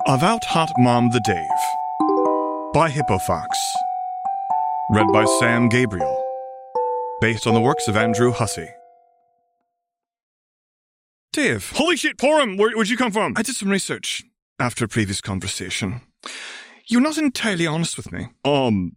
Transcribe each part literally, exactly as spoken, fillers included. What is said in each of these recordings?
About Hot Mom the Dave by Hippofox. Read by Sam Gabriel. Based on the works of Andrew Hussey. Dave. Holy shit, Porum! Where, where'd you come from? I did some research after a previous conversation. You're not entirely honest with me. Um...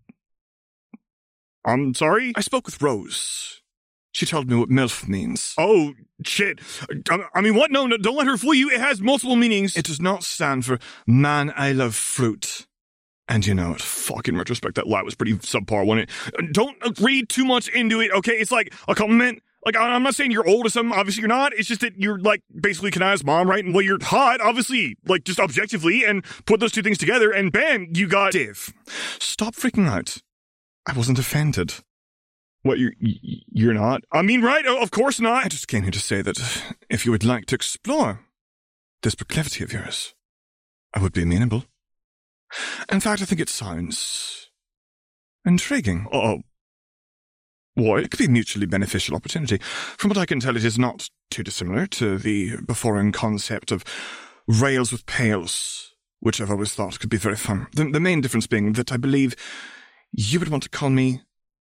I'm sorry? I spoke with Rose. She told me what MILF means. Oh, shit. I, I mean, what? No, no, don't let her fool you. It has multiple meanings. It does not stand for Man I Love Fruit. And you know it. Fuck, in retrospect, that lie was pretty subpar, wasn't it? Don't read too much into it, okay? It's like a compliment. Like, I'm not saying you're old or something. Obviously, you're not. It's just that you're, like, basically Kanai's mom, right? And, well, you're hot, obviously, like, just objectively, and put those two things together, and bam, you got... Dave, stop freaking out. I wasn't offended. What, you're, you're not? I mean, right? Of course not. I just came here to say that if you would like to explore this proclivity of yours, I would be amenable. In fact, I think it sounds intriguing. Uh-oh. What? It could be a mutually beneficial opportunity. From what I can tell, it is not too dissimilar to the before-in concept of rails with pails, which I've always thought could be very fun. The, the main difference being that I believe you would want to call me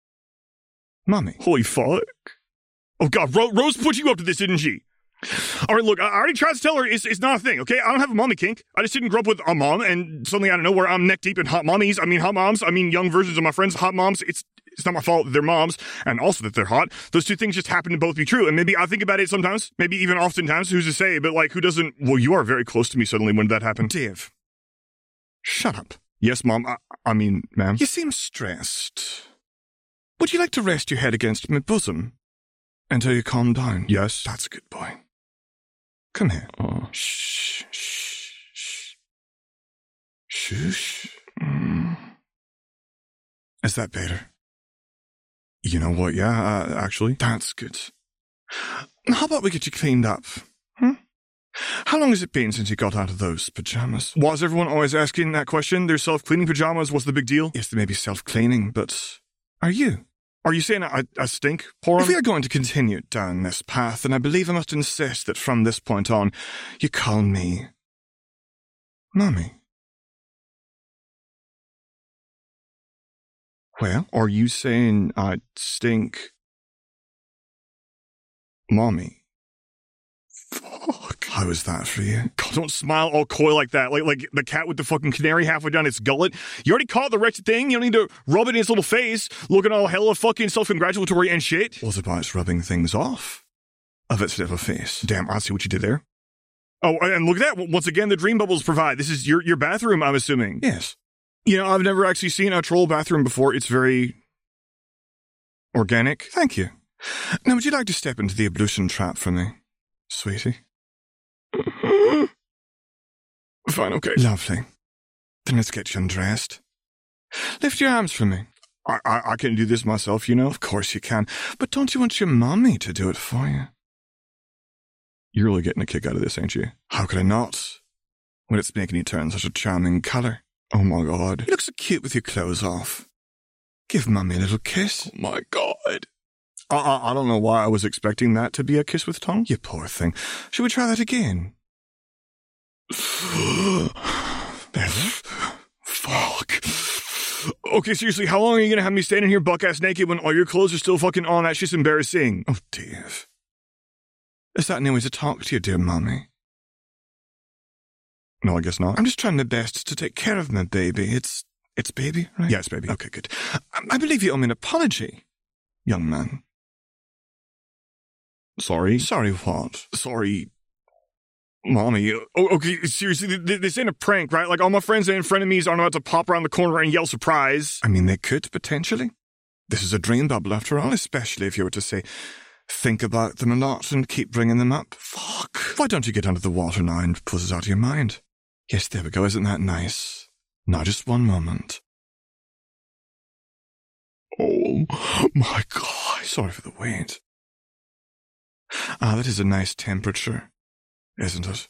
Mommy. Holy fuck. Oh god, Ro- Rose put you up to this, didn't she? Alright, look, I already tried to tell her it's, it's not a thing, okay? I don't have a mommy kink. I just didn't grow up with a mom, and suddenly out of nowhere, I'm neck deep in hot mommies. I mean, hot moms. I mean, young versions of my friends, hot moms. It's it's not my fault that they're moms, and also that they're hot. Those two things just happen to both be true, and maybe I think about it sometimes, maybe even oftentimes, who's to say, but like, who doesn't? Well, you are very close to me suddenly when that happened. Dave, shut up. Yes, Mom. I, I mean, ma'am. You seem stressed. Would you like to rest your head against my bosom until you calm down? Yes. That's a good boy. Come here. Oh. Shh, shh, shh. Shush. Mm. Is that better? You know what, yeah, uh, actually. That's good. How about we get you cleaned up? Hmm? How long has it been since you got out of those pajamas? Was everyone always asking that question? Their self-cleaning pajamas, what's the big deal? Yes, they may be self-cleaning, but are you? Are you saying I, I stink, Porum? If we are going to continue down this path, then I believe I must insist that from this point on, you call me Mommy. Well, are you saying I stink, Mommy? Fuck. How is that for you? God, don't smile all coy like that, like like the cat with the fucking canary halfway down its gullet. You already caught the wretched thing. You don't need to rub it in its little face, looking all hella fucking self-congratulatory and shit. What about rubbing things off of its little face? Damn, I see what you did there. Oh, and look at that. Once again, the dream bubbles provide. This is your, your bathroom, I'm assuming. Yes. You know, I've never actually seen a troll bathroom before. It's very organic. Thank you. Now, would you like to step into the ablution trap for me, sweetie? Fine, okay. Lovely. Then let's get you undressed. Lift your arms for me. I, I I can do this myself, you know. Of course you can. But don't you want your mommy to do it for you? You're really getting a kick out of this, ain't you? How could I not? When it's making you turn such a charming colour. Oh my god. You look so cute with your clothes off. Give Mummy a little kiss. Oh my god. I, I, I don't know why I was expecting that to be a kiss with tongue. You poor thing. Should we try that again? Fuck. Okay, seriously, how long are you gonna have me standing here buck-ass naked when all your clothes are still fucking on? That's just embarrassing. Oh, Dave. Is that any way to talk to your dear Mummy? No, I guess not. I'm just trying my best to take care of my baby. It's, it's baby, right? Yes, baby. Okay, good. I, I believe you owe me an apology, young man. Sorry? Sorry what? Sorry, Mommy. Oh, okay, seriously, this ain't a prank, right? Like, all my friends and frenemies aren't about to pop around the corner and yell surprise. I mean, they could, potentially. This is a dream bubble, after all, especially if you were to say, think about them a lot and keep bringing them up. Fuck. Why don't you get under the water now and put it out of your mind? Yes, there we go. Isn't that nice? Now, just one moment. Oh, my God. Sorry for the wait. Ah, that is a nice temperature, isn't it?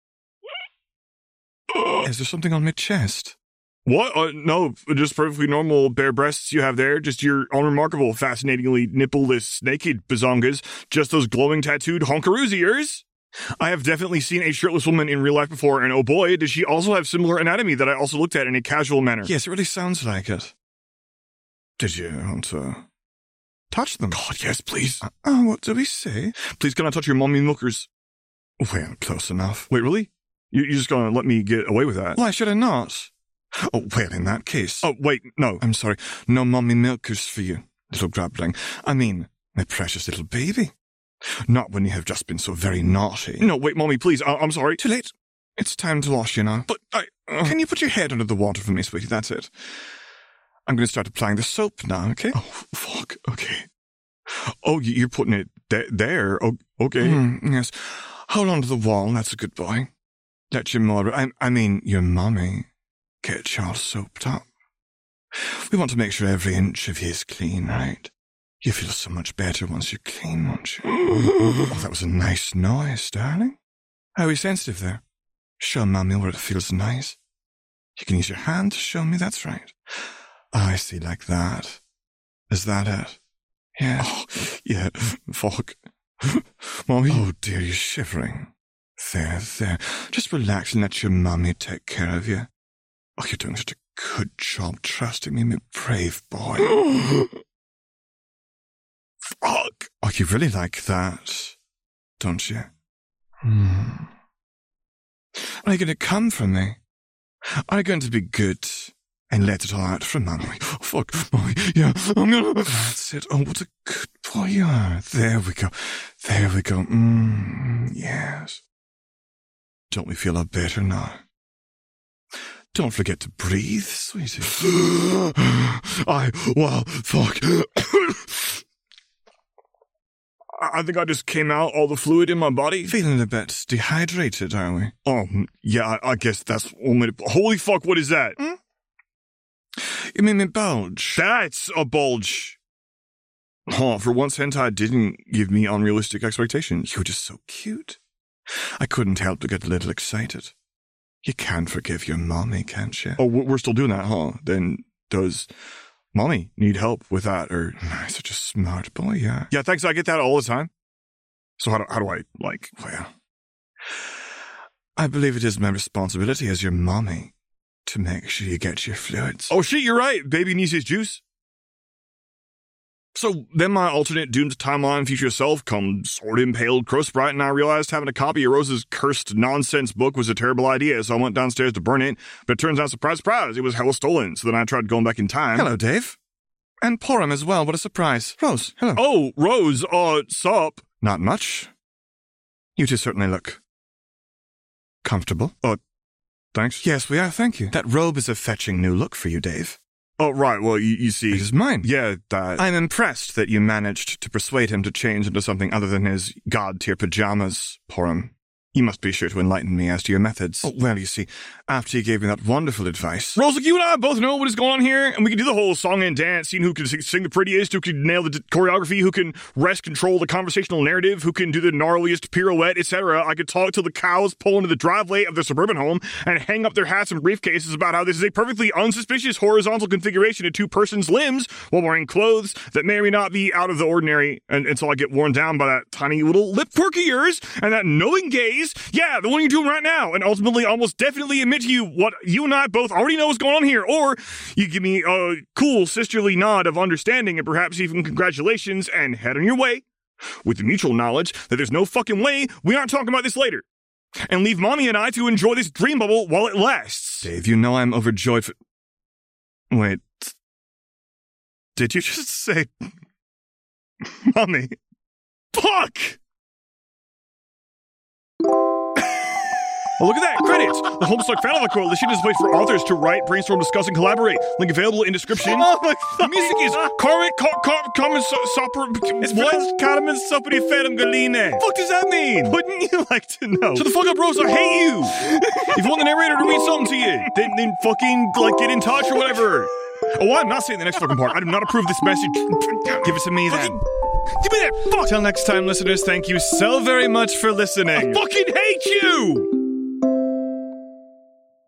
Is there something on my chest? What? Uh, no, just perfectly normal bare breasts you have there. Just your unremarkable, fascinatingly nippleless, naked bazongas. Just those glowing tattooed honkaroos of yours. I have definitely seen a shirtless woman in real life before, and oh boy, does she also have similar anatomy that I also looked at in a casual manner. Yes, it really sounds like it. Did you want to touch them? God, yes, please. Uh, oh, what do we say? Please, can I touch your mommy milkers? Well, close enough. Wait, really? You, you're just gonna let me get away with that? Why should I not? Oh, well, in that case. Oh, wait, no. I'm sorry. No mommy milkers for you, little grubling. I mean, my precious little baby. Not when you have just been so very naughty. No, wait, Mommy, please. I- I'm sorry. Too late. It's time to wash you now. But I... Uh... Can you put your head under the water for me, sweetie? That's it. I'm going to start applying the soap now, okay? Oh, fuck. Okay. Oh, you're putting it de- there? Oh, okay. Mm, yes. Hold on to the wall. That's a good boy. Let your mother, I, I mean, your mommy, get you all soaped up. We want to make sure every inch of you is clean, right? You feel so much better once you're clean, won't you? Oh, that was a nice noise, darling. How are you sensitive there? Show mommy where it feels nice. You can use your hand to show me, that's right. Oh, I see, like that. Is that it? Yeah. Oh, yeah, fuck. Mommy? Oh, dear, you're shivering. There, there. Just relax and let your mommy take care of you. Oh, you're doing such a good job trusting me, my brave boy. Fuck. Oh, you really like that, don't you? Hmm. Are you going to come for me? Are you going to be good and let it all out from Mommy? Oh, fuck, Mommy. Yeah, I'm gonna... That's it. Oh, what a good boy you are. There we go. There we go. Mm, yes. Don't we feel a lot better now? Don't forget to breathe, sweetie. I... Wow, fuck. I think I just came out all the fluid in my body. Feeling a bit dehydrated, are we? Oh, yeah, I guess that's only... Holy fuck, what is that? Hmm? You mean me bulge? That's a bulge. Oh, for once, hentai didn't give me unrealistic expectations. You were just so cute. I couldn't help but get a little excited. You can't forgive your mommy, can't you? Oh, we're still doing that, huh? Then does... Mommy need help with that, or... Such a smart boy, yeah. Yeah, thanks, I get that all the time. So how do, how do I, like... Well, I believe it is my responsibility as your mommy to make sure you get your fluids. Oh shit, you're right, baby needs his juice. So then my alternate doomed timeline future self come sword impaled Crowsprite, and I realized having a copy of Rose's cursed nonsense book was a terrible idea, so I went downstairs to burn it, but it turns out, surprise, surprise, it was hella stolen, so then I tried going back in time. Hello, Dave. And Porum as well, what a surprise. Rose, hello. Oh, Rose, uh, sup? Not much. You two certainly look comfortable. Uh, thanks. Yes, we are, thank you. That robe is a fetching new look for you, Dave. Oh, right, well, you, you see... It is mine. Yeah, that... I'm impressed that you managed to persuade him to change into something other than his god-tier pajamas, Porum. You must be sure to enlighten me as to your methods. Oh, well, you see, after you gave me that wonderful advice... Rose, look, you and I both know what is going on here, and we can do the whole song and dance, seeing who can sing the prettiest, who can nail the d- choreography, who can wrest control the conversational narrative, who can do the gnarliest pirouette, et cetera. I could talk till the cows pull into the driveway of their suburban home and hang up their hats and briefcases about how this is a perfectly unsuspicious horizontal configuration of two persons' limbs while wearing clothes that may or may not be out of the ordinary and, until I get worn down by that tiny little lip quirk of yours and that knowing gaze. Yeah, the one you're doing right now, and ultimately almost definitely admit to you what you and I both already know is going on here, or you give me a cool sisterly nod of understanding and perhaps even congratulations and head on your way with the mutual knowledge that there's no fucking way we aren't talking about this later, and leave Mommy and I to enjoy this dream bubble while it lasts. Dave, you know I'm overjoyed for... Wait. Did you just say... Mommy? Fuck! Oh, look at that! Credits! The Homestuck Fan Novel Coalition is a place for authors to write, brainstorm, discuss, and collaborate. Link available in description. Oh my The music is Carmen Common Sopper. It's French Carmen Sopri Ferum Galine. What does that mean? Wouldn't you like to know? Shut the fuck up, Rose, I hate you! If you want the narrator to read something to you, then, then fucking, like, get in touch or whatever. Oh, I'm not saying the next fucking part. I do not approve this message. Give it to me, then. Fucking, give me that fuck! Till next time, listeners, thank you so very much for listening. I fucking hate you!